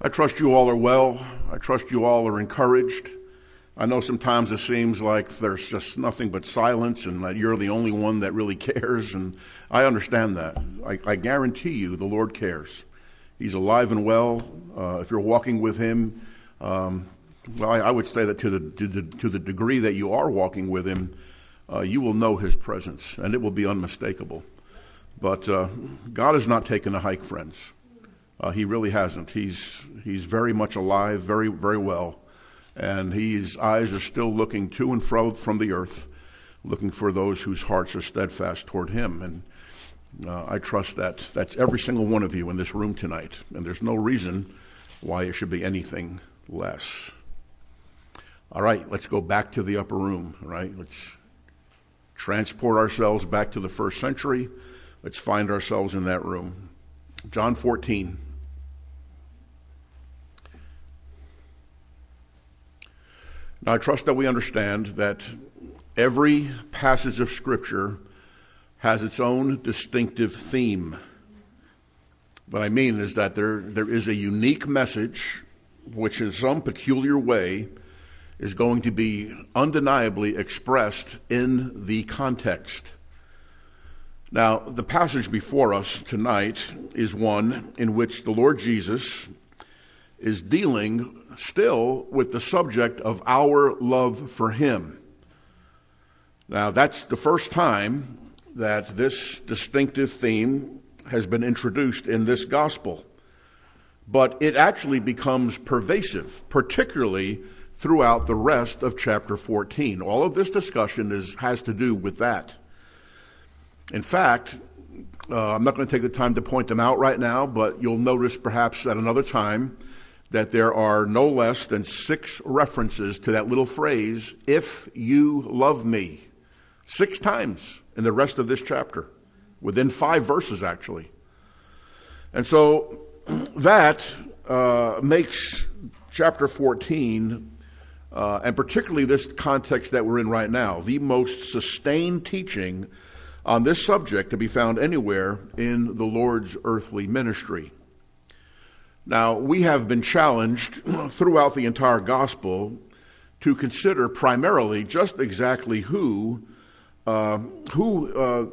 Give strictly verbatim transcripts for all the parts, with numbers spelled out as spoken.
I trust you all are well. I trust you all are encouraged. I know sometimes it seems like there's just nothing but silence and that you're the only one that really cares, and I understand that. I, I guarantee you the Lord cares. He's alive and well. Uh, if you're walking with him, um, well, I, I would say that to the, to the to the degree that you are walking with him, uh, you will know his presence, and it will be unmistakable. But uh, God has not taken a hike, friends. Uh, he really hasn't. He's he's very much alive, very, very well. And his eyes are still looking to and fro from the earth, looking for those whose hearts are steadfast toward him. And uh, I trust that that's every single one of you in this room tonight. And there's no reason why it should be anything less. All right, let's go back to the upper room, all right? Let's transport ourselves back to the first century. Let's find ourselves in that room. John fourteen. Now, I trust that we understand that every passage of Scripture has its own distinctive theme. What I mean is that there, there is a unique message which in some peculiar way is going to be undeniably expressed in the context. Now, the passage before us tonight is one in which the Lord Jesus is dealing still with the subject of our love for him. Now, that's the first time that this distinctive theme has been introduced in this gospel. But it actually becomes pervasive, particularly throughout the rest of chapter fourteen. All of this discussion is has to do with that. In fact, uh, I'm not going to take the time to point them out right now, but you'll notice perhaps at another time that there are no less than six references to that little phrase, if you love me, six times in the rest of this chapter, within five verses actually. And so that uh, makes chapter fourteen, uh, and particularly this context that we're in right now, the most sustained teaching on this subject to be found anywhere in the Lord's earthly ministry. Now, we have been challenged throughout the entire gospel to consider primarily just exactly who uh, who uh,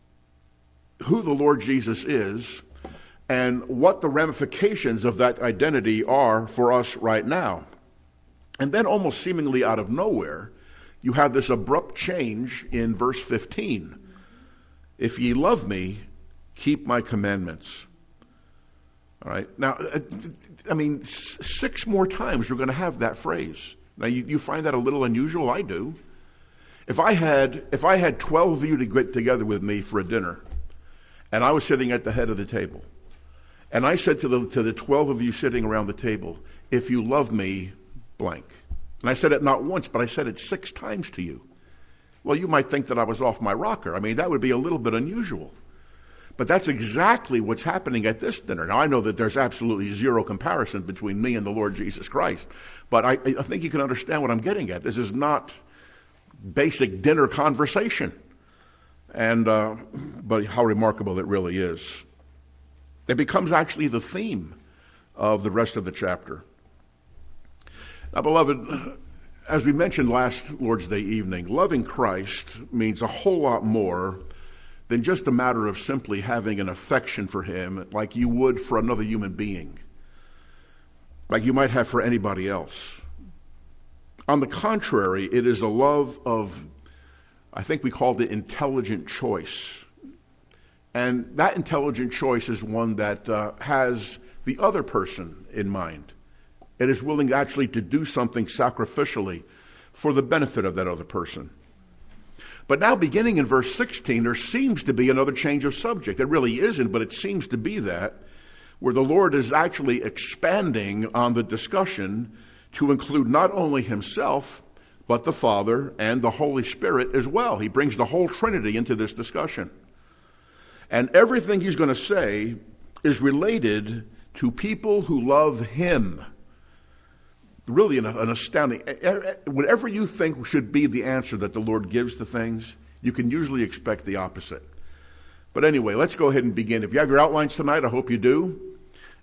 who the Lord Jesus is and what the ramifications of that identity are for us right now. And then almost seemingly out of nowhere, you have this abrupt change in verse fifteen. If ye love me, keep my commandments. All right. Now, I mean, six more times you're going to have that phrase. Now, you, you find that a little unusual? I do. If I had if I had twelve of you to get together with me for a dinner, and I was sitting at the head of the table, and I said to the to the twelve of you sitting around the table, if you love me, blank. And I said it not once, but I said it six times to you. Well, you might think that I was off my rocker. I mean, that would be a little bit unusual. But that's exactly what's happening at this dinner. Now, I know that there's absolutely zero comparison between me and the Lord Jesus Christ, but I, I think you can understand what I'm getting at. This is not basic dinner conversation, and uh, but how remarkable it really is. It becomes actually the theme of the rest of the chapter. Now, beloved, as we mentioned last Lord's Day evening, loving Christ means a whole lot more than just a matter of simply having an affection for him like you would for another human being, like you might have for anybody else. On the contrary, it is a love of, I think we called it intelligent choice. And that intelligent choice is one that uh, has the other person in mind. It is willing actually to do something sacrificially for the benefit of that other person. But now beginning in verse sixteen, there seems to be another change of subject. It really isn't, but it seems to be that, where the Lord is actually expanding on the discussion to include not only himself, but the Father and the Holy Spirit as well. He brings the whole Trinity into this discussion. And everything he's going to say is related to people who love him. Really an, an astounding, whatever you think should be the answer that the Lord gives to things, you can usually expect the opposite. But anyway, let's go ahead and begin. If you have your outlines tonight, I hope you do.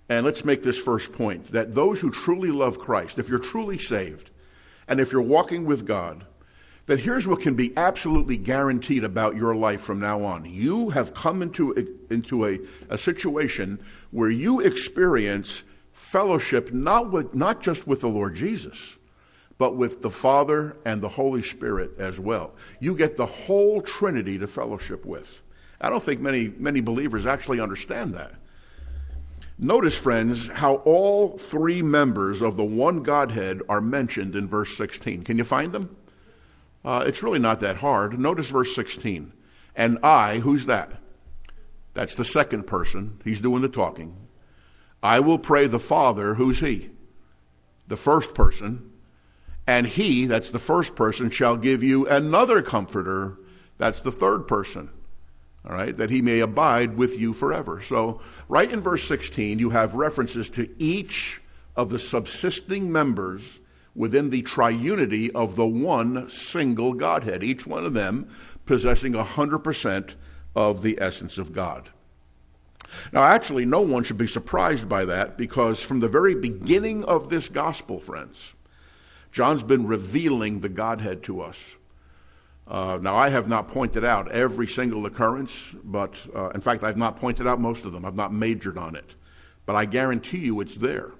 And let's make this first point, that those who truly love Christ, if you're truly saved, and if you're walking with God, then here's what can be absolutely guaranteed about your life from now on. You have come into a, into a, a situation where you experience fellowship not with, not just with the Lord Jesus, but with the Father and the Holy Spirit as well. You get the whole Trinity to fellowship with. I don't think many, many believers actually understand that. Notice, friends, how all three members of the one Godhead are mentioned in verse sixteen. Can you find them? Uh, it's really not that hard. Notice verse sixteen. And I, who's that? That's the second person. He's doing the talking. I will pray the Father, who's he? The first person. And he, that's the first person, shall give you another comforter. That's the third person. All right, that he may abide with you forever. So right in verse sixteen, you have references to each of the subsisting members within the triunity of the one single Godhead, each one of them possessing one hundred percent of the essence of God. Now, actually, no one should be surprised by that, because from the very beginning of this gospel, friends, John's been revealing the Godhead to us. Uh, now, I have not pointed out every single occurrence, but uh, in fact, I've not pointed out most of them. I've not majored on it. But I guarantee you it's there.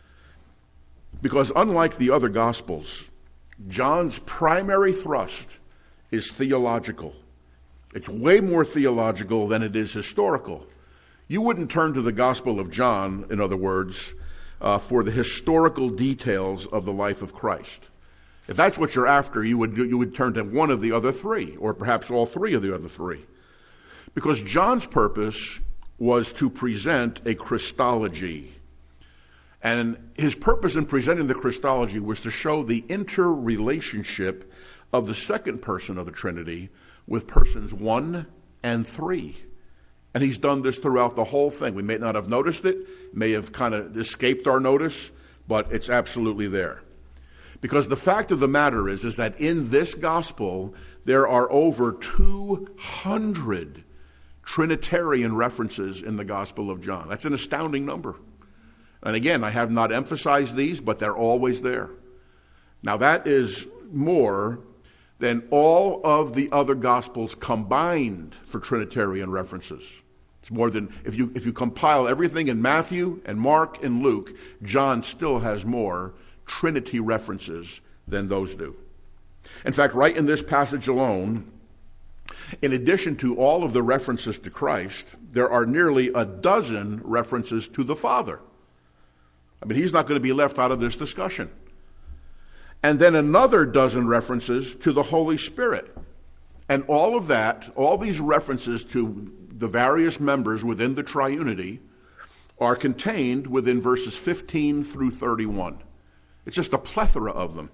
Because unlike the other Gospels, John's primary thrust is theological. It's way more theological than it is historical. You wouldn't turn to the Gospel of John, in other words, uh, for the historical details of the life of Christ. If that's what you're after, you would you would turn to one of the other three, or perhaps all three of the other three. Because John's purpose was to present a Christology. And his purpose in presenting the Christology was to show the interrelationship of the second person of the Trinity with persons one and three. And he's done this throughout the whole thing. We may not have noticed it, may have kind of escaped our notice, but it's absolutely there. Because the fact of the matter is, is that in this gospel, there are over two hundred Trinitarian references in the Gospel of John. That's an astounding number. And again, I have not emphasized these, but they're always there. Now, that is more than all of the other Gospels combined for Trinitarian references. It's more than, if you, if you compile everything in Matthew and Mark and Luke, John still has more Trinity references than those do. In fact, right in this passage alone, in addition to all of the references to Christ, there are nearly a dozen references to the Father. I mean, he's not going to be left out of this discussion. And then another dozen references to the Holy Spirit. And all of that, all these references to the various members within the triunity are contained within verses fifteen through thirty-one. It's just a plethora of them.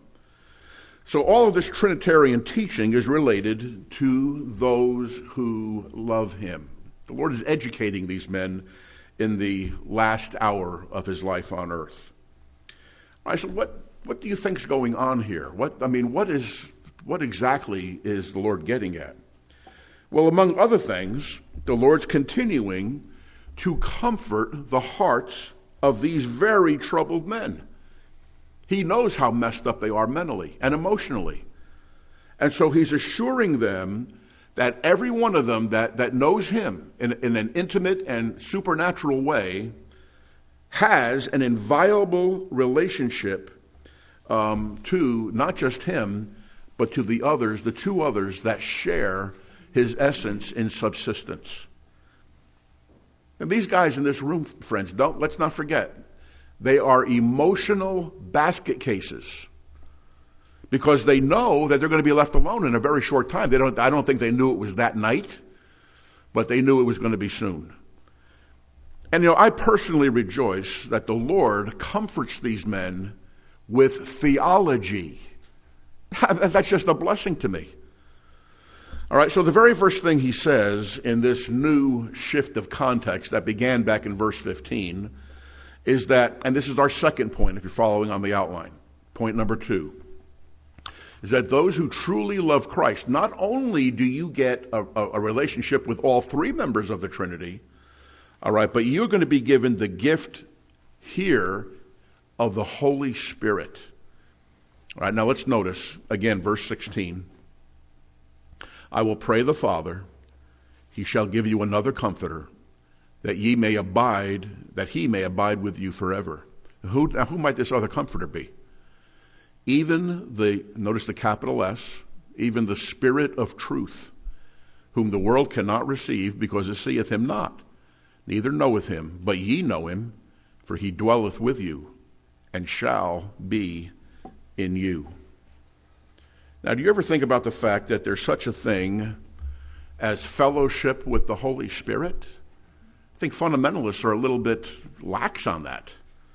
So all of this Trinitarian teaching is related to those who love him. The Lord is educating these men in the last hour of his life on earth. I said, what, what do you think is going on here? What, I mean, what is, what exactly is the Lord getting at? Well, among other things, the Lord's continuing to comfort the hearts of these very troubled men. He knows how messed up they are mentally and emotionally. And so he's assuring them that every one of them that, that knows him in, in an intimate and supernatural way has an inviolable relationship um, to not just him, but to the others, the two others that share his essence in subsistence. And these guys in this room, friends, don't let's not forget, they are emotional basket cases, because they know that they're going to be left alone in a very short time. They don't, I don't think they knew it was that night, but they knew it was going to be soon. And, you know, I personally rejoice that the Lord comforts these men with theology. That's just a blessing to me. All right, so the very first thing he says in this new shift of context that began back in verse fifteen is that, and this is our second point if you're following on the outline, point number two, is that those who truly love Christ, not only do you get a, a, a relationship with all three members of the Trinity, all right, but you're going to be given the gift here of the Holy Spirit. All right, now let's notice, again, verse sixteen. I will pray the Father, he shall give you another comforter, that ye may abide, that he may abide with you forever. Who, now who might this other comforter be? Even the, notice the capital S, even the Spirit of truth, whom the world cannot receive, because it seeth him not, neither knoweth him, but ye know him, for he dwelleth with you, and shall be in you. Now, do you ever think about the fact that there's such a thing as fellowship with the Holy Spirit? I think fundamentalists are a little bit lax on that.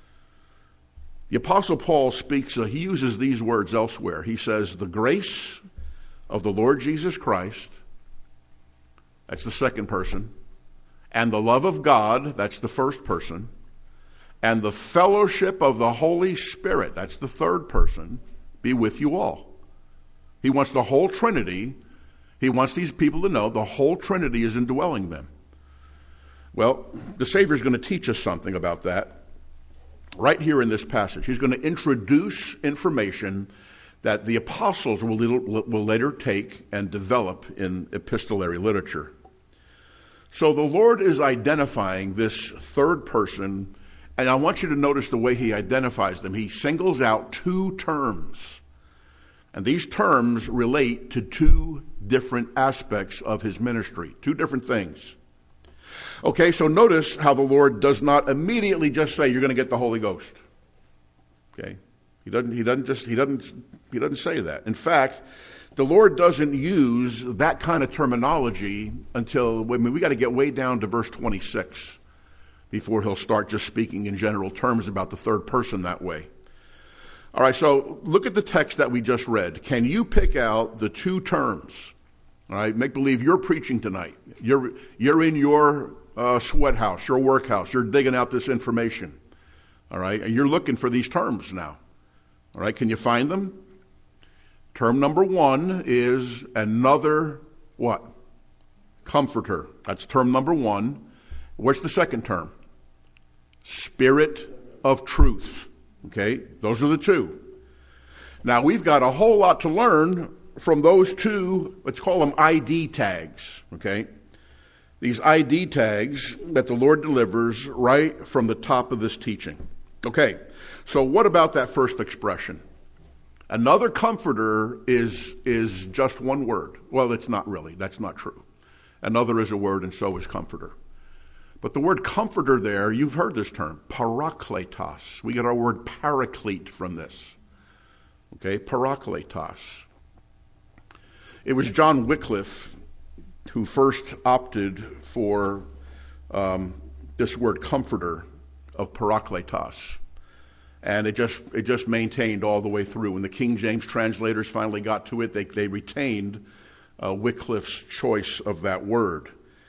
The Apostle Paul speaks, uh, he uses these words elsewhere. He says, the grace of the Lord Jesus Christ, that's the second person, and the love of God, that's the first person, and the fellowship of the Holy Spirit, that's the third person, be with you all. He wants the whole Trinity, he wants these people to know the whole Trinity is indwelling them. Well, the Savior is going to teach us something about that right here in this passage. He's going to introduce information that the apostles will, will later take and develop in epistolary literature. So the Lord is identifying this third person, and I want you to notice the way he identifies them. He singles out two terms, and these terms relate to two different aspects of his ministry, two different things. Okay, so notice how the Lord does not immediately just say you're going to get the Holy Ghost. Okay, he doesn't. He doesn't just. He doesn't. He doesn't say that. In fact, the Lord doesn't use that kind of terminology until, I mean, we got to get way down to verse twenty-six before he'll start just speaking in general terms about the third person that way. All right, so look at the text that we just read. Can you pick out the two terms? All right, make believe you're preaching tonight. You're you're in your uh, sweat house, your workhouse. You're digging out this information. All right, and you're looking for these terms now. All right, can you find them? Term number one is another what? Comforter. That's term number one. What's the second term? Spirit of truth. Okay, those are the two. Now, we've got a whole lot to learn from those two, let's call them I D tags, okay? These I D tags that the Lord delivers right from the top of this teaching. Okay, so what about that first expression? Another comforter is, is just one word. Well, it's not really. That's not true. Another is a word, and so is comforter. But the word comforter there, you've heard this term, parakletos. We get our word paraclete from this. Okay, parakletos. It was John Wycliffe who first opted for um, this word comforter of parakletos. And it just it just maintained all the way through. When the King James translators finally got to it, they, they retained uh, Wycliffe's choice of that word.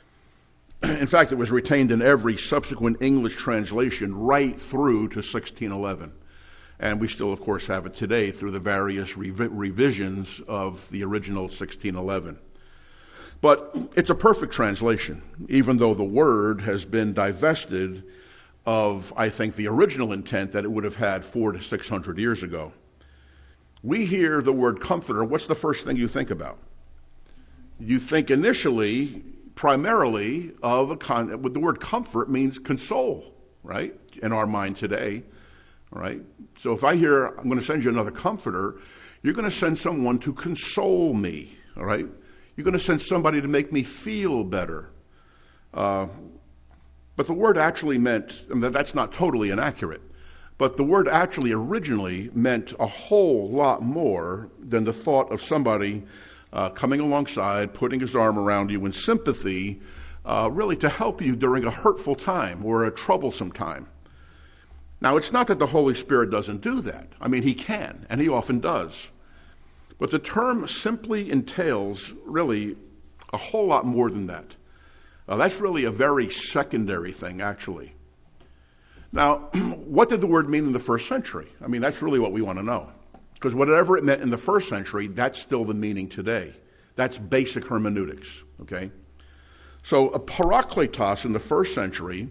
In fact, it was retained in every subsequent English translation right through to sixteen eleven. And we still, of course, have it today through the various revi- revisions of the original sixteen eleven. But it's a perfect translation, even though the word has been divested of, I think, the original intent that it would have had four to six hundred years ago. We hear the word comforter. What's the first thing you think about? You think initially, primarily, of a con- the word comfort means console, right? In our mind today, all right? So if I hear, I'm going to send you another comforter, you're going to send someone to console me, all right? You're going to send somebody to make me feel better. Uh, but the word actually meant, I mean, that's not totally inaccurate, but the word actually originally meant a whole lot more than the thought of somebody uh, coming alongside, putting his arm around you in sympathy, uh, really to help you during a hurtful time or a troublesome time. Now, it's not that the Holy Spirit doesn't do that. I mean, he can, and he often does. But the term simply entails, really, a whole lot more than that. Uh, that's really a very secondary thing, actually. Now, what did the word mean in the first century? I mean, that's really what we want to know. Because whatever it meant in the first century, that's still the meaning today. That's basic hermeneutics, okay? So a parakletos in the first century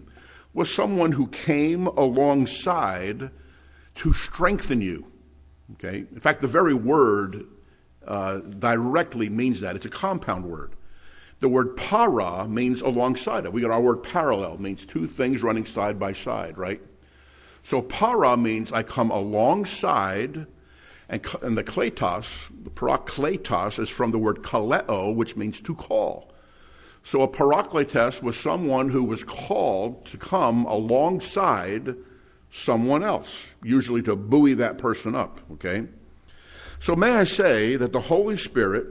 was someone who came alongside to strengthen you. Okay? In fact, the very word uh, directly means that. It's a compound word. The word para means alongside of. We got our word parallel, means two things running side by side, right? So para means I come alongside, and, and the kletos, the parakletos is from the word kaleo, which means to call. So a parakletos was someone who was called to come alongside someone else, usually to buoy that person up, okay? So may I say that the Holy Spirit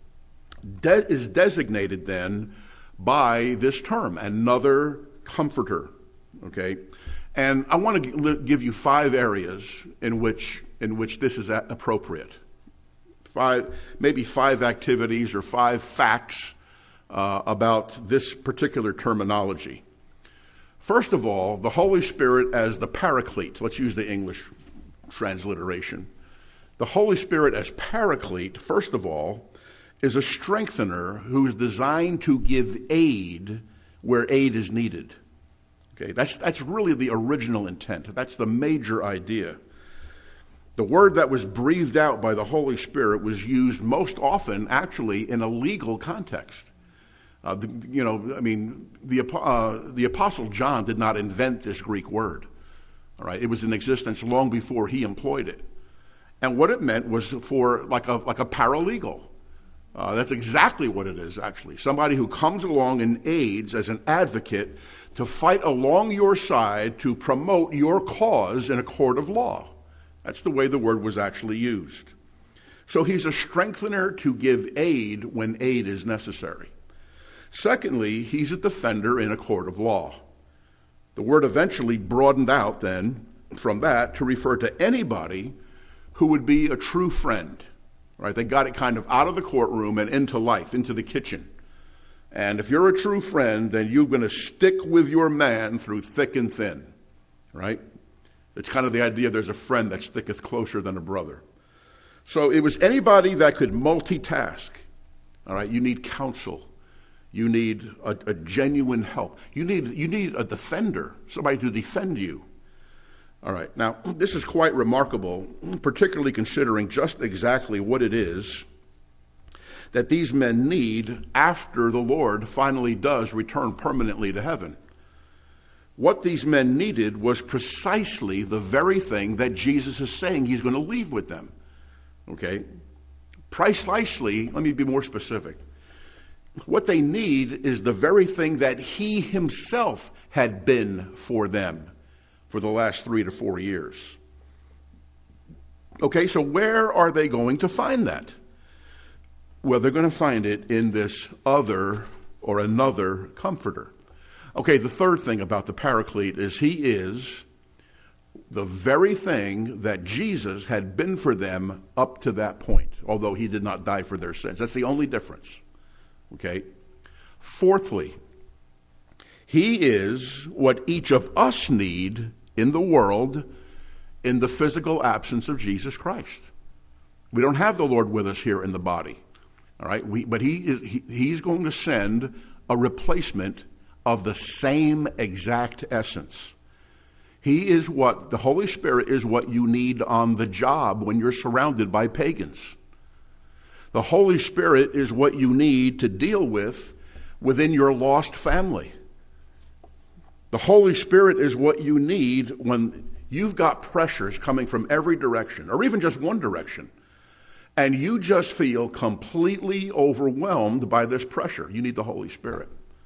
de- is designated then by this term, another comforter, okay? And I want to give you five areas in which in which this is appropriate. Five, maybe five activities or five facts uh, about this particular terminology. First of all, the Holy Spirit as the paraclete. Let's use the English transliteration. The Holy Spirit as paraclete, first of all, is a strengthener who is designed to give aid where aid is needed. Okay, that's that's really the original intent. That's the major idea. The word that was breathed out by the Holy Spirit was used most often, actually, in a legal context. Uh, the, you know, I mean, the uh, the Apostle John did not invent this Greek word. All right, it was in existence long before he employed it, and what it meant was for like a like a paralegal. Uh, that's exactly what it is, actually. Somebody who comes along and aids as an advocate to fight along your side to promote your cause in a court of law. That's the way the word was actually used. So he's a strengthener to give aid when aid is necessary. Secondly, he's a defender in a court of law. The word eventually broadened out then from that to refer to anybody who would be a true friend. Right? They got it kind of out of the courtroom and into life, into the kitchen. And if you're a true friend, then you're going to stick with your man through thick and thin. Right? It's kind of the idea there's a friend that sticketh closer than a brother. So it was anybody that could multitask. All right? You need counsel. You need a, a genuine help. You need, you need a defender, somebody to defend you. All right, now, this is quite remarkable, particularly considering just exactly what it is that these men need after the Lord finally does return permanently to heaven. What these men needed was precisely the very thing that Jesus is saying he's going to leave with them. Okay? Precisely, let me be more specific. What they need is the very thing that he himself had been for them for the last three to four years. Okay, so where are they going to find that? Well, they're going to find it in this other or another comforter. Okay, the third thing about the paraclete is he is the very thing that Jesus had been for them up to that point, although he did not die for their sins. That's the only difference. Okay? Fourthly, he is what each of us need in the world in the physical absence of Jesus Christ. We don't have the Lord with us here in the body. All right? We, but he is, he, he's going to send a replacement of the same exact essence. He is what, the Holy Spirit is what you need on the job when you're surrounded by pagans. The Holy Spirit is what you need to deal with within your lost family. The Holy Spirit is what you need when you've got pressures coming from every direction, or even just one direction, and you just feel completely overwhelmed by this pressure. You need the Holy Spirit.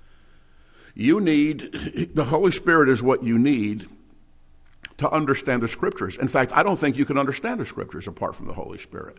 You need, the Holy Spirit is what you need to understand the Scriptures. In fact, I don't think you can understand the Scriptures apart from the Holy Spirit.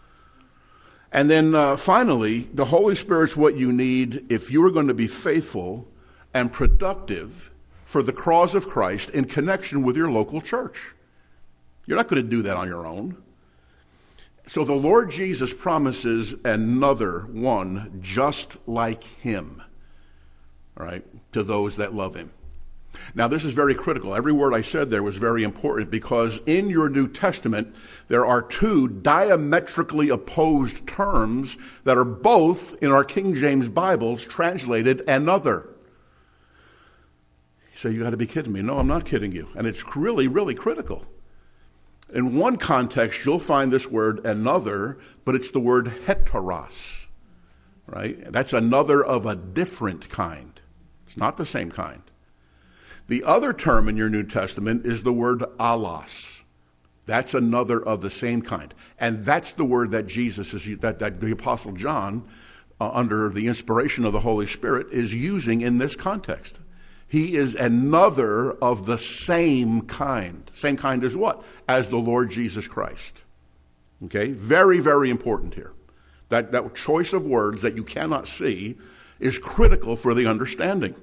And then uh, finally, the Holy Spirit's what you need if you're going to be faithful and productive for the cause of Christ in connection with your local church. You're not going to do that on your own. So the Lord Jesus promises another one just like him, all right, to those that love him. Now, this is very critical. Every word I said there was very important because in your New Testament, there are two diametrically opposed terms that are both in our King James Bibles translated another. You say, you got to be kidding me. No, I'm not kidding you. And it's really, really critical. In one context, you'll find this word another, but it's the word heteros, right? That's another of a different kind. It's not the same kind. The other term in your New Testament is the word allos. That's another of the same kind. And that's the word that Jesus is, that, that the Apostle John, uh, under the inspiration of the Holy Spirit, is using in this context. He is another of the same kind. Same kind as what? As the Lord Jesus Christ. Okay? Very, very important here. That, that choice of words that you cannot see is critical for the understanding.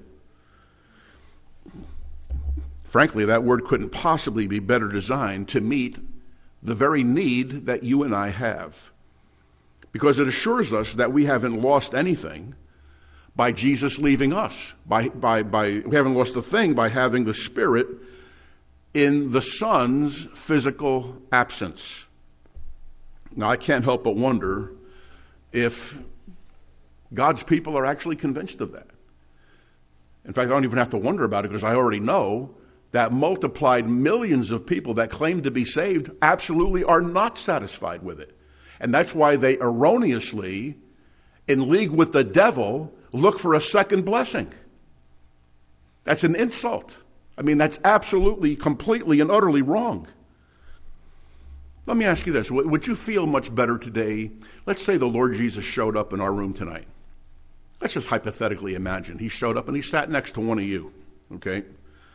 Frankly, that word couldn't possibly be better designed to meet the very need that you and I have. Because it assures us that we haven't lost anything by Jesus leaving us. By, by, by, we haven't lost a thing by having the Spirit in the Son's physical absence. Now, I can't help but wonder if God's people are actually convinced of that. In fact, I don't even have to wonder about it because I already know that multiplied millions of people that claim to be saved absolutely are not satisfied with it. And that's why they erroneously, in league with the devil, look for a second blessing. That's an insult. I mean, that's absolutely, completely, and utterly wrong. Let me ask you this. Would you feel much better today? Let's say the Lord Jesus showed up in our room tonight. Let's just hypothetically imagine. He showed up and he sat next to one of you, okay?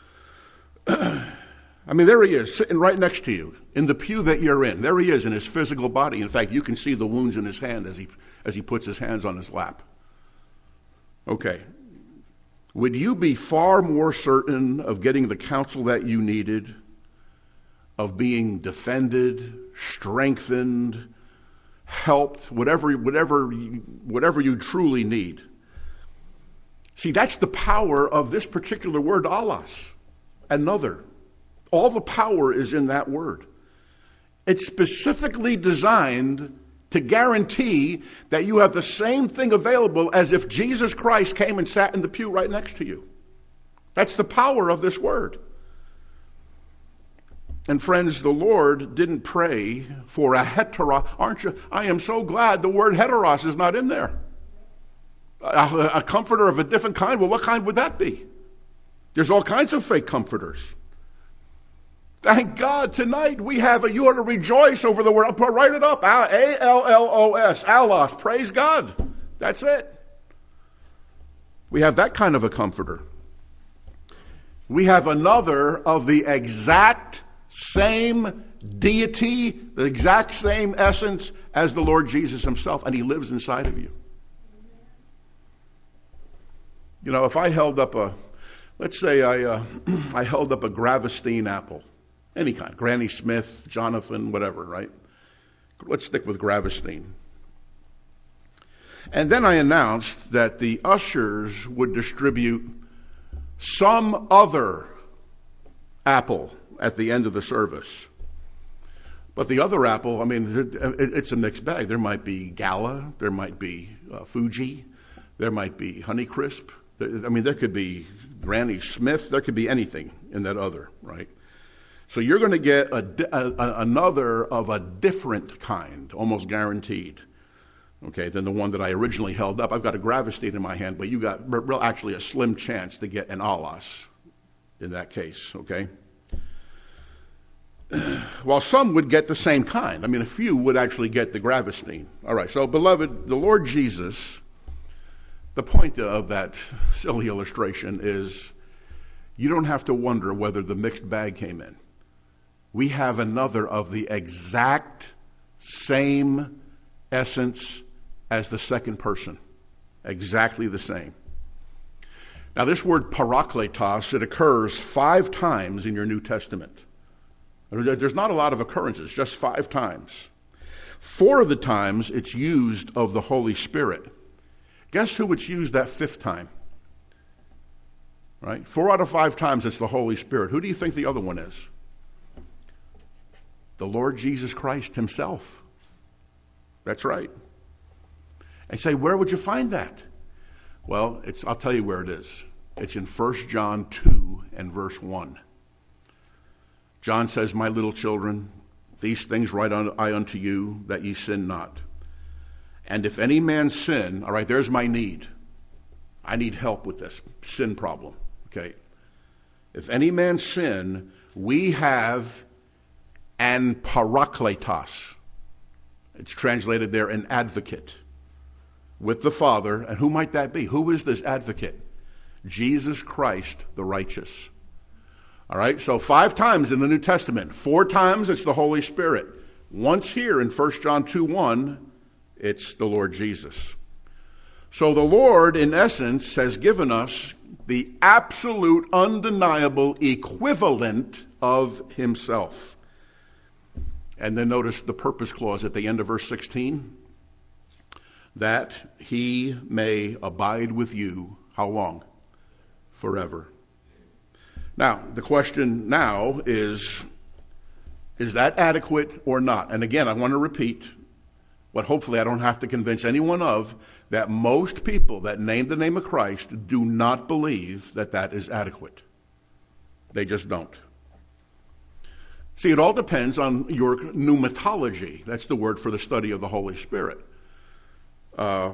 I mean, there he is, sitting right next to you, in the pew that you're in. There he is in his physical body. In fact, you can see the wounds in his hand as he as he puts his hands on his lap. Okay. Would you be far more certain of getting the counsel that you needed, of being defended, strengthened, helped, whatever, whatever, whatever you truly need? See, that's the power of this particular word, allos. Another. All the power is in that word. It's specifically designed to guarantee that you have the same thing available as if Jesus Christ came and sat in the pew right next to you. That's the power of this word. And friends, the Lord didn't pray for a heteros. Aren't you? I am so glad the word heteros is not in there. A, a comforter of a different kind. Well, what kind would that be? There's all kinds of fake comforters. Thank God tonight we have a, you ought to rejoice over the word. I'll write it up. A L L O S. Allos. Praise God. That's it. We have that kind of a comforter. We have another of the exact same deity, the exact same essence as the Lord Jesus himself, and he lives inside of you. You know, if I held up a, let's say I uh, I held up a Gravestine apple, any kind, Granny Smith, Jonathan, whatever, right? Let's stick with Gravestine. And then I announced that the ushers would distribute some other apple at the end of the service. But the other apple, I mean, it's a mixed bag. There might be Gala, there might be uh, Fuji, there might be Honeycrisp. I mean, there could be Granny Smith, there could be anything in that other, right? So you're going to get a, a, another of a different kind, almost guaranteed, okay, than the one that I originally held up. I've got a Gravestine in my hand, but you got real, actually a slim chance to get an allos in that case, okay? While some would get the same kind. I mean, a few would actually get the Gravestine. All right, so beloved, the Lord Jesus, the point of that silly illustration is you don't have to wonder whether the mixed bag came in. We have another of the exact same essence as the second person. Exactly the same. Now, this word parakletos, it occurs five times in your New Testament. There's not a lot of occurrences, just five times. Four of the times it's used of the Holy Spirit. Guess who it's used that fifth time? Right? Four out of five times it's the Holy Spirit. Who do you think the other one is? The Lord Jesus Christ himself. That's right. And you say, where would you find that? Well, it's, I'll tell you where it is. It's in First John two and verse one. John says, my little children, these things write I unto you, that ye sin not. And if any man sin, all right, there's my need. I need help with this sin problem, okay? If any man sin, we have an parakletos. It's translated there, an advocate with the Father. And who might that be? Who is this advocate? Jesus Christ, the righteous. All right, so five times in the New Testament. Four times it's the Holy Spirit. Once here in First John two one, it's the Lord Jesus. So the Lord, in essence, has given us the absolute, undeniable equivalent of himself. And then notice the purpose clause at the end of verse sixteen. That he may abide with you, how long? Forever. Now, the question now is, is that adequate or not? And again, I want to repeat what hopefully I don't have to convince anyone of, that most people that name the name of Christ do not believe that that is adequate. They just don't. See, it all depends on your pneumatology. That's the word for the study of the Holy Spirit. Uh,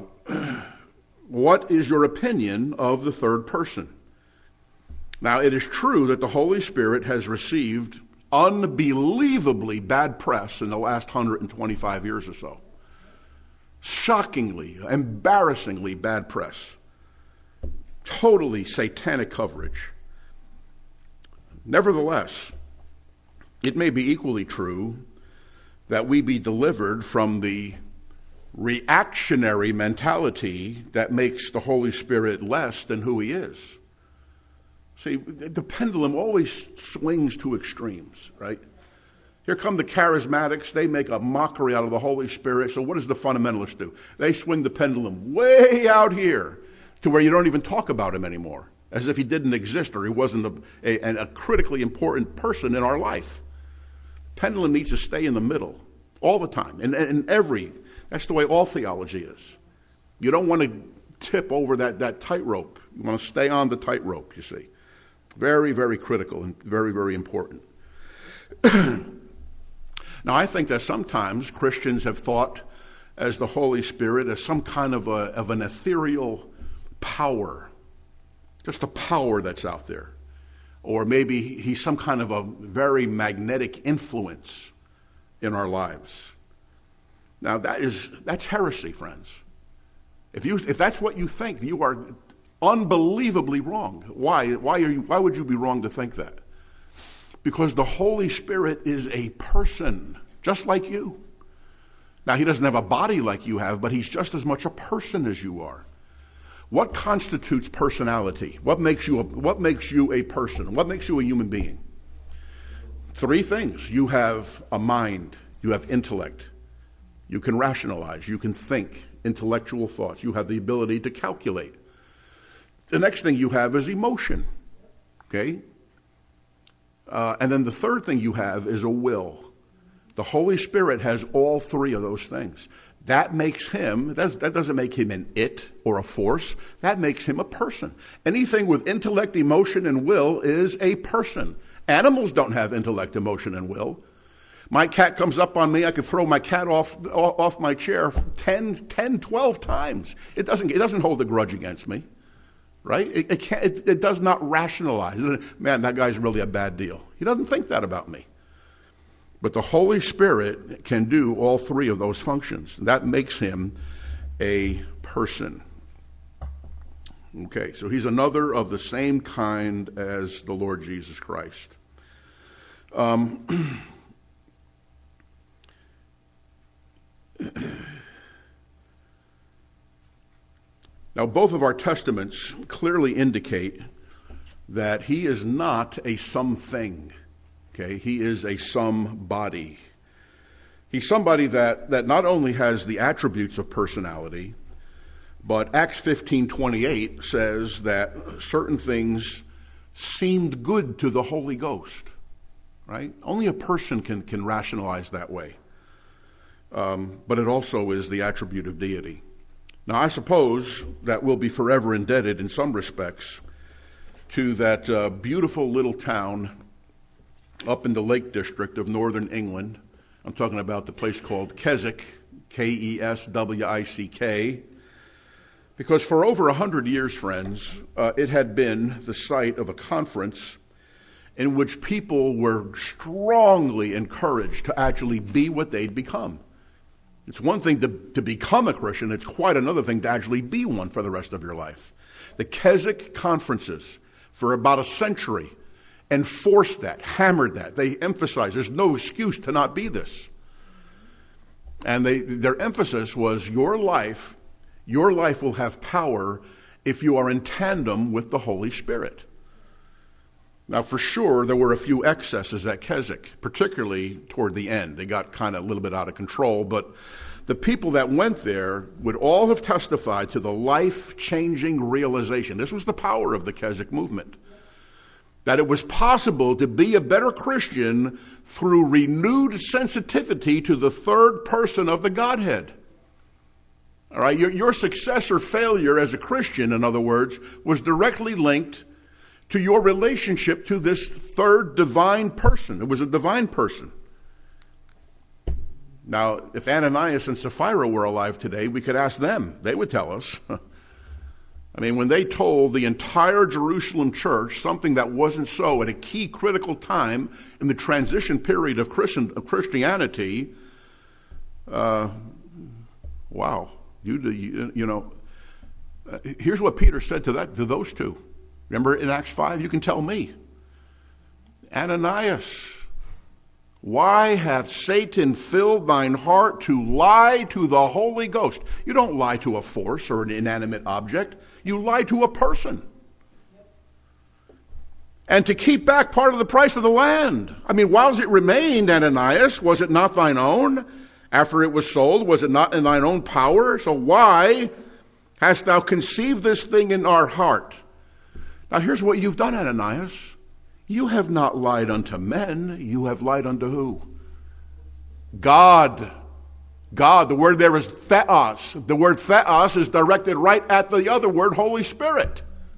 what is your opinion of the third person? Now, it is true that the Holy Spirit has received unbelievably bad press in the last one hundred twenty-five years or so. Shockingly, embarrassingly bad press. Totally satanic coverage. Nevertheless, it may be equally true that we be delivered from the reactionary mentality that makes the Holy Spirit less than who he is. See, the pendulum always swings to extremes, right? Here come the charismatics. They make a mockery out of the Holy Spirit. So what does the fundamentalists do? They swing the pendulum way out here to where you don't even talk about him anymore, as if he didn't exist or he wasn't a, a, a critically important person in our life. Pendulum needs to stay in the middle all the time. And, and every, that's the way all theology is. You don't want to tip over that, that tightrope. You want to stay on the tightrope, you see. Very, very critical and very, very important. Now, I think that sometimes Christians have thought as the Holy Spirit as some kind of, a, of an ethereal power, just a power that's out there. Or maybe he's some kind of a very magnetic influence in our lives. Now, that is, that's heresy, friends. If you, if that's what you think, you are unbelievably wrong. Why? Why are you, why would you be wrong to think that? Because the Holy Spirit is a person, just like you. Now, he doesn't have a body like you have, but he's just as much a person as you are. What constitutes personality? What makes you a, what makes you a person? What makes you a human being? Three things. You have a mind. You have intellect. You can rationalize. You can think intellectual thoughts. You have the ability to calculate. The next thing you have is emotion. Okay? Uh, and then the third thing you have is a will. The Holy Spirit has all three of those things. That makes him, that, that doesn't make him an it or a force. That makes him a person. Anything with intellect, emotion, and will is a person. Animals don't have intellect, emotion, and will. My cat comes up on me, I could throw my cat off off my chair ten, ten, twelve times. It doesn't, it doesn't hold a grudge against me. Right? It, it, can't, it, it does not rationalize. Man, that guy's really a bad deal. He doesn't think that about me. But the Holy Spirit can do all three of those functions. That makes him a person. Okay, so he's another of the same kind as the Lord Jesus Christ. Um, Now, both of our testaments clearly indicate that he is not a something. Okay, he is a somebody. He's somebody that, that not only has the attributes of personality, but Acts fifteen twenty-eight says that certain things seemed good to the Holy Ghost. Right? Only a person can, can rationalize that way. Um, but it also is the attribute of deity. Now, I suppose that we'll be forever indebted in some respects to that uh, beautiful little town up in the Lake District of northern England. I'm talking about the place called Keswick, K E S W I C K, because for over a hundred years, friends, uh, it had been the site of a conference in which people were strongly encouraged to actually be what they'd become. It's one thing to, to become a Christian. It's quite another thing to actually be one for the rest of your life. The Keswick conferences for about a century enforced that, hammered that. They emphasized there's no excuse to not be this. And they, their emphasis was your life, your life will have power if you are in tandem with the Holy Spirit. Now, for sure, there were a few excesses at Keswick, particularly toward the end. They got kind of a little bit out of control, but the people that went there would all have testified to the life-changing realization. This was the power of the Keswick movement, that it was possible to be a better Christian through renewed sensitivity to the third person of the Godhead. All right, your, your success or failure as a Christian, in other words, was directly linked to your relationship to this third divine person. It was a divine person. Now, if Ananias and Sapphira were alive today, we could ask them. They would tell us. I mean, when they told the entire Jerusalem church something that wasn't so at a key critical time in the transition period of, Christian, of Christianity, uh, wow. You, you, you know, uh, here's what Peter said to that to those two. Remember in Acts five, you can tell me. Ananias, why hath Satan filled thine heart to lie to the Holy Ghost? You don't lie to a force or an inanimate object. You lie to a person. And to keep back part of the price of the land. I mean, whilst it remained, Ananias, was it not thine own? After it was sold, was it not in thine own power? So why hast thou conceived this thing in our heart? Now here's what you've done, Ananias. You have not lied unto men. You have lied unto who? God. God. The word there is theos. The word theos is directed right at the other word, Holy Spirit.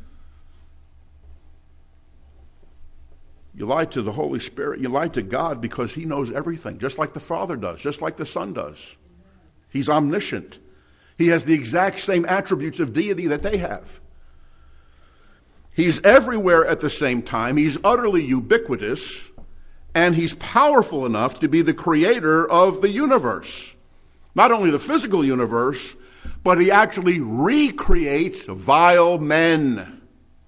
You lied to the Holy Spirit. You lied to God because he knows everything, just like the Father does, just like the Son does. He's omniscient. He has the exact same attributes of deity that they have. He's everywhere at the same time. He's utterly ubiquitous, and he's powerful enough to be the creator of the universe. Not only the physical universe, but he actually recreates vile men.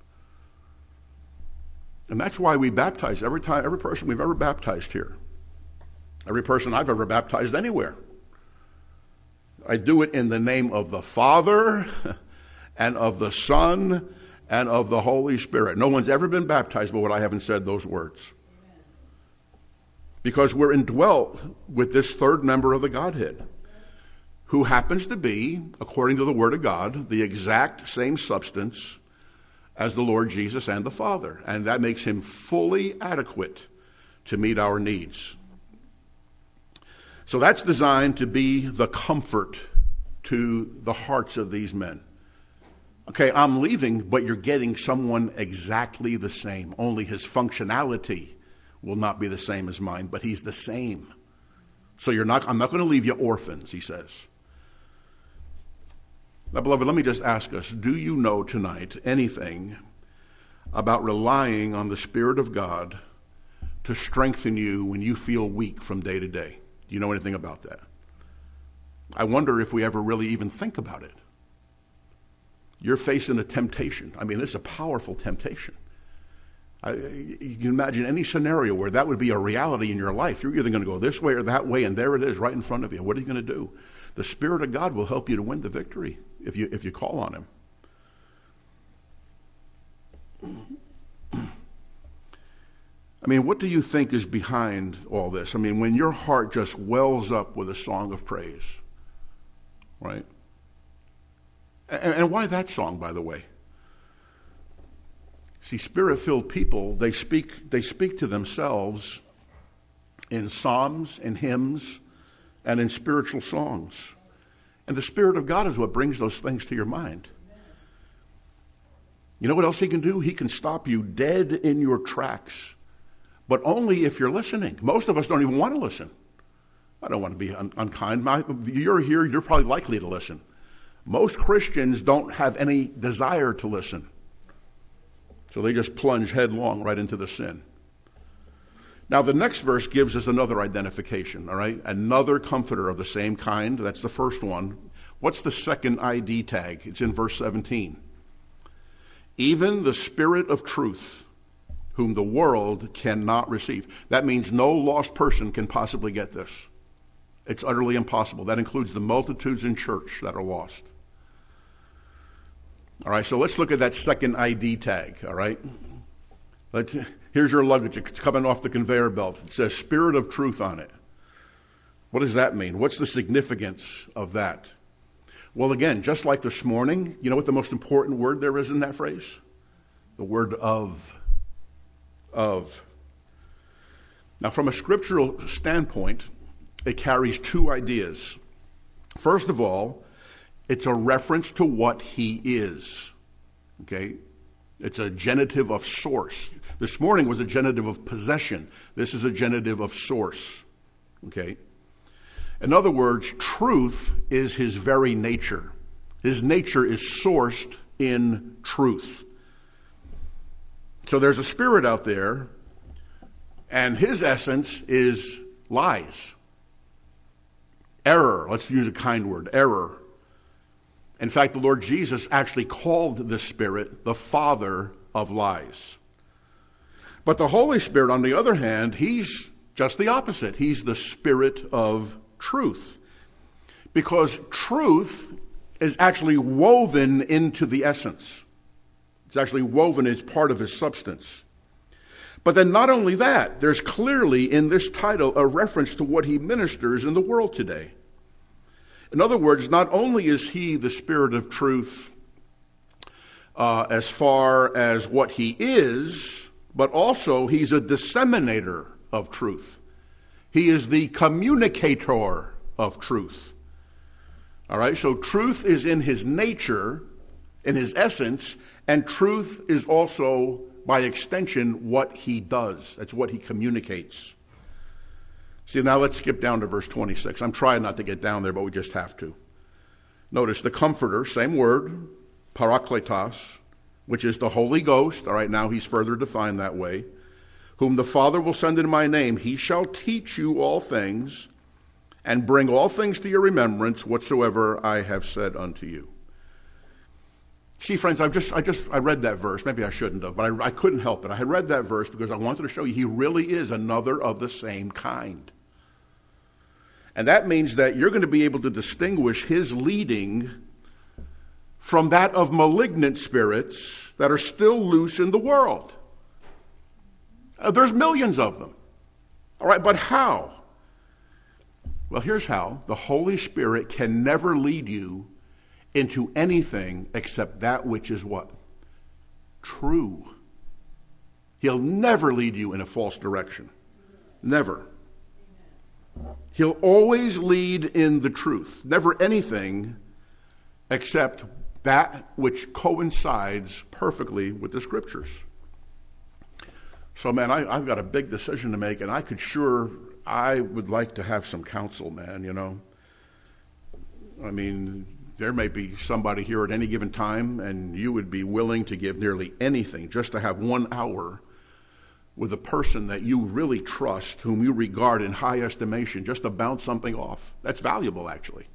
And that's why we baptize every time, every person we've ever baptized here. Every person I've ever baptized anywhere. I do it in the name of the Father and of the Son and of the Holy Spirit. No one's ever been baptized but what I haven't said those words. Because we're indwelt with this third member of the Godhead, who happens to be, according to the Word of God, the exact same substance as the Lord Jesus and the Father. And that makes him fully adequate to meet our needs. So that's designed to be the comfort to the hearts of these men. Okay, I'm leaving, but you're getting someone exactly the same. Only his functionality will not be the same as mine, but he's the same. So you're not, I'm not going to leave you orphans, he says. Now, beloved, let me just ask us, do you know tonight anything about relying on the Spirit of God to strengthen you when you feel weak from day to day? Do you know anything about that? I wonder if we ever really even think about it. You're facing a temptation. I mean, it's a powerful temptation. I, you can imagine any scenario where that would be a reality in your life. You're either going to go this way or that way, and there it is right in front of you. What are you going to do? The Spirit of God will help you to win the victory if you if you call on him. I mean, what do you think is behind all this? I mean, when your heart just wells up with a song of praise, right? And, and why that song, by the way? See, Spirit-filled people, they speak, they speak to themselves in psalms, in hymns, and in spiritual songs. And the Spirit of God is what brings those things to your mind. You know what else he can do? He can stop you dead in your tracks, but only if you're listening. Most of us don't even want to listen. I don't want to be un- unkind. My, you're here, you're probably likely to listen. Most Christians don't have any desire to listen. So they just plunge headlong right into the sin. Now the next verse gives us another identification, all right? Another comforter of the same kind. That's the first one. What's the second I D tag? It's in verse seventeen. Even the Spirit of truth, whom the world cannot receive. That means no lost person can possibly get this. It's utterly impossible. That includes the multitudes in church that are lost. All right, so let's look at that second I D tag, all right? Let's, here's your luggage. It's coming off the conveyor belt. It says Spirit of Truth on it. What does that mean? What's the significance of that? Well, again, just like this morning, you know what the most important word there is in that phrase? The word of. Of. Now, from a scriptural standpoint, it carries two ideas. First of all, it's a reference to what he is. Okay? It's a genitive of source. This morning was a genitive of possession. This is a genitive of source. Okay? In other words, truth is his very nature. His nature is sourced in truth. So there's a spirit out there, and his essence is lies. Error. Let's use a kind word. Error. In fact, the Lord Jesus actually called the Spirit the father of lies. But the Holy Spirit, on the other hand, he's just the opposite. He's the Spirit of truth. Because truth is actually woven into the essence. It's actually woven as part of his substance. But then not only that, there's clearly in this title a reference to what he ministers in the world today. In other words, not only is he the Spirit of truth uh, as far as what he is, but also he's a disseminator of truth. He is the communicator of truth. All right, so truth is in his nature, in his essence, and truth is also, by extension, what he does. That's what he communicates. See, now let's skip down to verse twenty-six. I'm trying not to get down there, but we just have to. Notice the Comforter, same word, parakletos, which is the Holy Ghost. All right, now he's further defined that way. Whom the Father will send in my name, he shall teach you all things and bring all things to your remembrance whatsoever I have said unto you. See, friends, I just, I just, I read that verse. Maybe I shouldn't have, but I, I couldn't help it. I had read that verse because I wanted to show you he really is another of the same kind. And that means that you're going to be able to distinguish his leading from that of malignant spirits that are still loose in the world. Uh, there's millions of them. All right, but how? Well, here's how. The Holy Spirit can never lead you into anything except that which is what? True. He'll never lead you in a false direction. Never. He'll always lead in the truth. Never anything except that which coincides perfectly with the Scriptures. So, man, I, I've got a big decision to make, and I could sure, I would like to have some counsel, man, you know. I mean, there may be somebody here at any given time, and you would be willing to give nearly anything just to have one hour with a person that you really trust, whom you regard in high estimation, just to bounce something off. That's valuable, actually.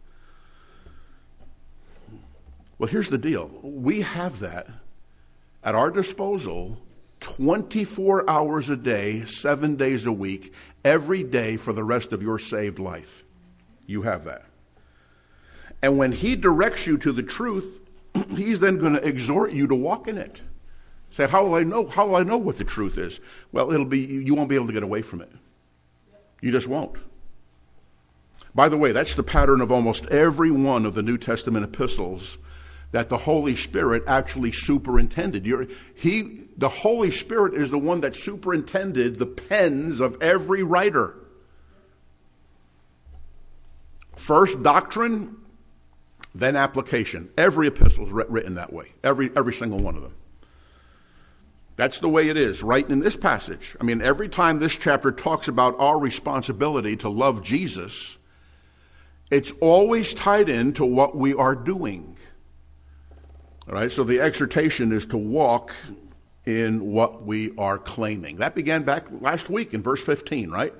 Well, here's the deal. We have that at our disposal twenty-four hours a day, seven days a week, every day for the rest of your saved life. You have that. And when he directs you to the truth, he's then going to exhort you to walk in it. Say, how will I know? How will I know what the truth is? Well, it'll be, you won't be able to get away from it. You just won't. By the way, that's the pattern of almost every one of the New Testament epistles that the Holy Spirit actually superintended. You're, he, the Holy Spirit is the one that superintended the pens of every writer. First doctrine, then application. Every epistle is written that way. Every every single one of them. That's the way it is, right in this passage. I mean, every time this chapter talks about our responsibility to love Jesus, it's always tied into what we are doing. All right, so the exhortation is to walk in what we are claiming. That began back last week in verse fifteen, right?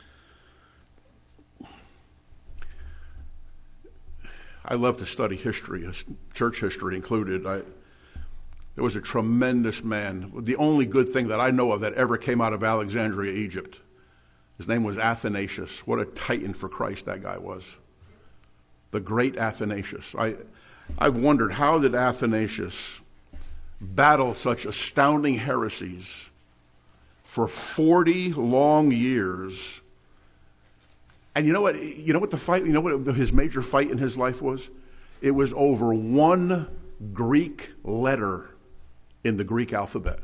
I love to study history, church history included. I, there was a tremendous man. The only good thing that I know of that ever came out of Alexandria, Egypt. His name was Athanasius. What a titan for Christ that guy was. The great Athanasius. I, I've wondered, how did Athanasius battle such astounding heresies for forty long years? And you know what? You know what the fight? You know what his major fight in his life was? It was over one Greek letter in the Greek alphabet.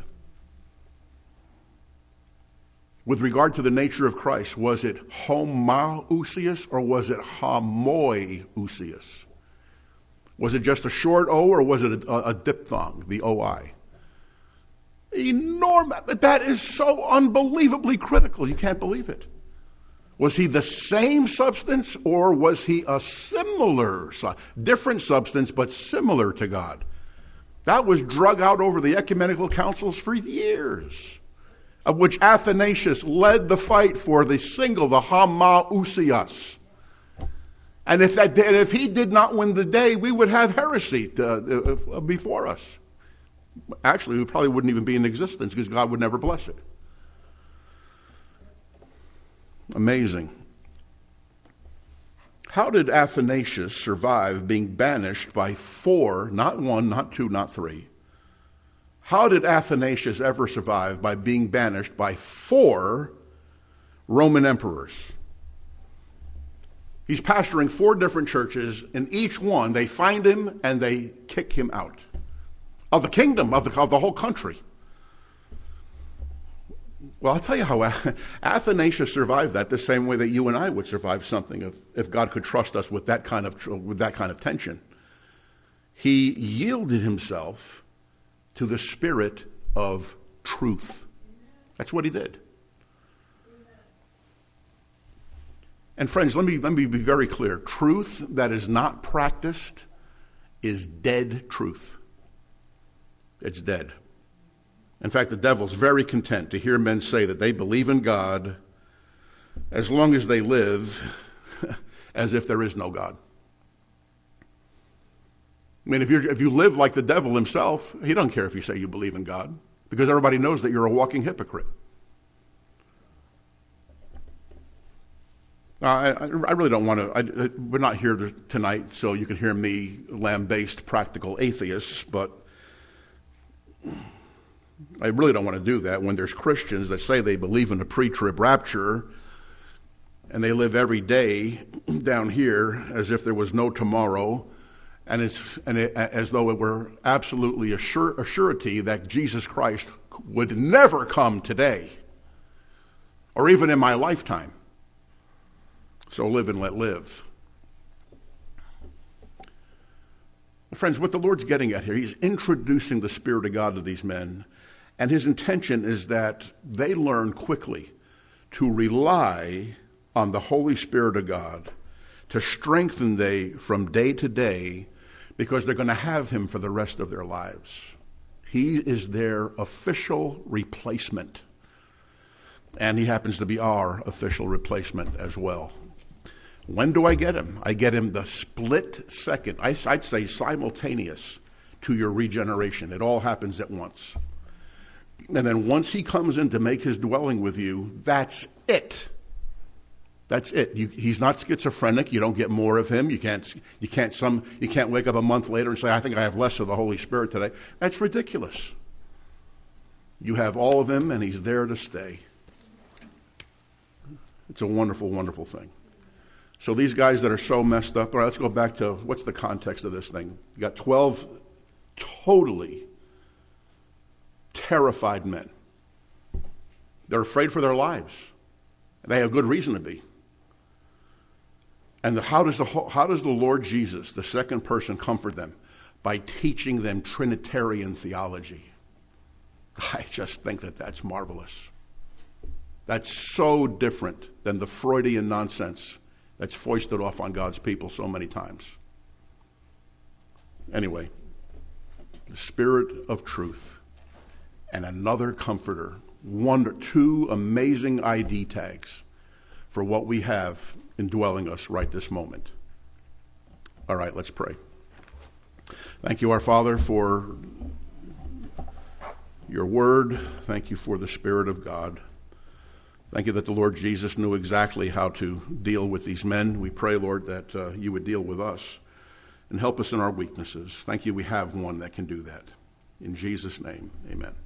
With regard to the nature of Christ, was it homoousios or was it homoiousios? Was it just a short O or was it a, a diphthong, the O I? Enormous. But that is so unbelievably critical. You can't believe it. Was he the same substance or was he a similar, different substance but similar to God? That was drug out over the ecumenical councils for years, of which Athanasius led the fight for the single, the homoousios. And if that, if he did not win the day, we would have heresy to, uh, before us. Actually, we probably wouldn't even be in existence because God would never bless it. Amazing. How did Athanasius survive being banished by four, not one, not two, not three? How did Athanasius ever survive by being banished by four Roman emperors? He's pastoring four different churches. In each one, they find him and they kick him out of the kingdom, of the, of the whole country. Well, I'll tell you how Athanasius survived that the same way that you and I would survive something if, if God could trust us with that kind of with that kind of tension. He yielded himself to the spirit of truth. That's what he did. And friends, let me let me be very clear. Truth that is not practiced is dead truth. It's dead. In fact, the devil's very content to hear men say that they believe in God as long as they live as if there is no God. I mean, if you if you live like the devil himself, he doesn't care if you say you believe in God, because everybody knows that you're a walking hypocrite. Uh, I, I really don't want to, I, we're not here to, tonight so you can hear me lambaste practical atheists, but I really don't want to do that when there's Christians that say they believe in a pre-trib rapture and they live every day down here as if there was no tomorrow, and it's and it, as though it were absolutely a, sure, a surety that Jesus Christ would never come today or even in my lifetime. So live and let live. Friends, what the Lord's getting at here, he's introducing the Spirit of God to these men, and his intention is that they learn quickly to rely on the Holy Spirit of God to strengthen them from day to day, because they're going to have him for the rest of their lives. He is their official replacement, and he happens to be our official replacement as well. When do I get him? I get him the split second, I'd say simultaneous to your regeneration. It all happens at once. And then once he comes in to make his dwelling with you, that's it. That's it. You, he's not schizophrenic. You don't get more of him. You can't. You can't. Some. You can't wake up a month later and say, "I think I have less of the Holy Spirit today." That's ridiculous. You have all of him, and he's there to stay. It's a wonderful, wonderful thing. So these guys that are so messed up. All right, let's go back to what's the context of this thing. You got twelve totally terrified men. They're afraid for their lives. They have good reason to be. And the, how does the how does the Lord Jesus, the second person, comfort them? By teaching them Trinitarian theology. I just think that that's marvelous. That's so different than the Freudian nonsense that's foisted off on God's people so many times. Anyway, the Spirit of truth and another comforter, one, two amazing I D tags for what we have indwelling us right this moment. All right, let's pray. Thank you, our Father, for your word. Thank you for the Spirit of God. Thank you that the Lord Jesus knew exactly how to deal with these men. We pray, Lord, that uh, you would deal with us and help us in our weaknesses. Thank you we have one that can do that. In Jesus' name, amen.